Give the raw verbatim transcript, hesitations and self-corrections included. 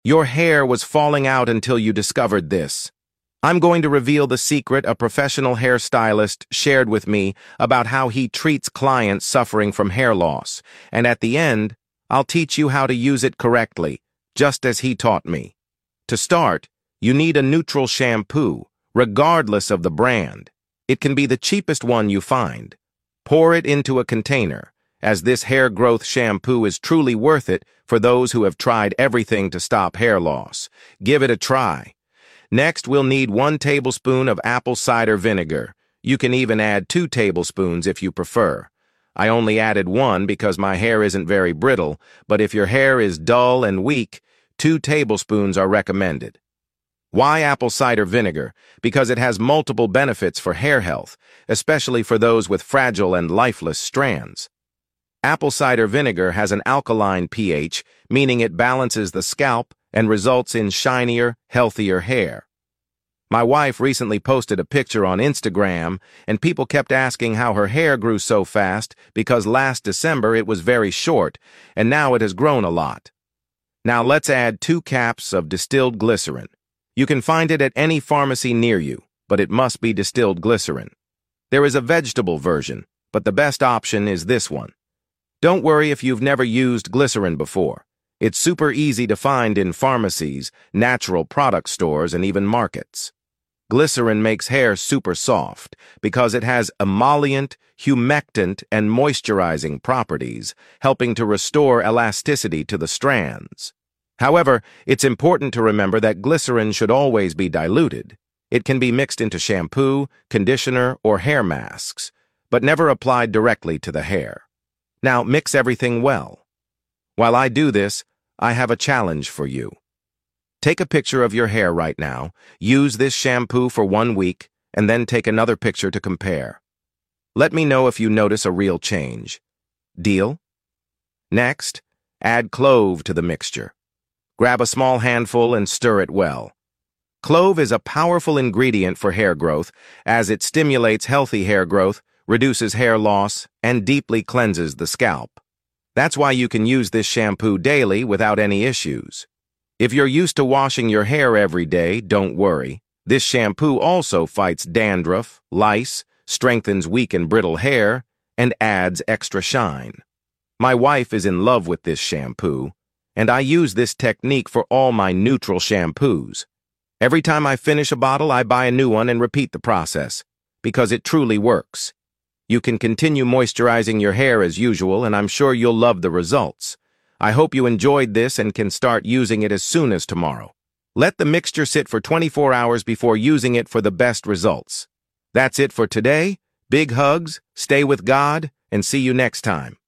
Your hair was falling out until you discovered this. I'm going to reveal the secret a professional hairstylist shared with me about how he treats clients suffering from hair loss, and at the end, I'll teach you how to use it correctly, just as he taught me. To start, you need a neutral shampoo, regardless of the brand. It can be the cheapest one you find. Pour it into a container, as this hair growth shampoo is truly worth it for those who have tried everything to stop hair loss. Give it a try. Next, we'll need one tablespoon of apple cider vinegar. You can even add two tablespoons if you prefer. I only added one because my hair isn't very brittle, but if your hair is dull and weak, two tablespoons are recommended. Why apple cider vinegar? Because it has multiple benefits for hair health, especially for those with fragile and lifeless strands. Apple cider vinegar has an alkaline pH, meaning it balances the scalp and results in shinier, healthier hair. My wife recently posted a picture on Instagram, and people kept asking how her hair grew so fast because last December it was very short, and now it has grown a lot. Now let's add two caps of distilled glycerin. You can find it at any pharmacy near you, but it must be distilled glycerin. There is a vegetable version, but the best option is this one. Don't worry if you've never used glycerin before. It's super easy to find in pharmacies, natural product stores, and even markets. Glycerin makes hair super soft because it has emollient, humectant, and moisturizing properties, helping to restore elasticity to the strands. However, it's important to remember that glycerin should always be diluted. It can be mixed into shampoo, conditioner, or hair masks, but never applied directly to the hair. Now, mix everything well. While I do this, I have a challenge for you. Take a picture of your hair right now, use this shampoo for one week, and then take another picture to compare. Let me know if you notice a real change. Deal? Next, add clove to the mixture. Grab a small handful and stir it well. Clove is a powerful ingredient for hair growth, as it stimulates healthy hair growth, reduces hair loss, and deeply cleanses the scalp. That's why you can use this shampoo daily without any issues. If you're used to washing your hair every day, don't worry. This shampoo also fights dandruff, lice, strengthens weak and brittle hair, and adds extra shine. My wife is in love with this shampoo, and I use this technique for all my neutral shampoos. Every time I finish a bottle, I buy a new one and repeat the process, because it truly works. You can continue moisturizing your hair as usual, and I'm sure you'll love the results. I hope you enjoyed this and can start using it as soon as tomorrow. Let the mixture sit for twenty-four hours before using it for the best results. That's it for today. Big hugs, stay with God, and see you next time.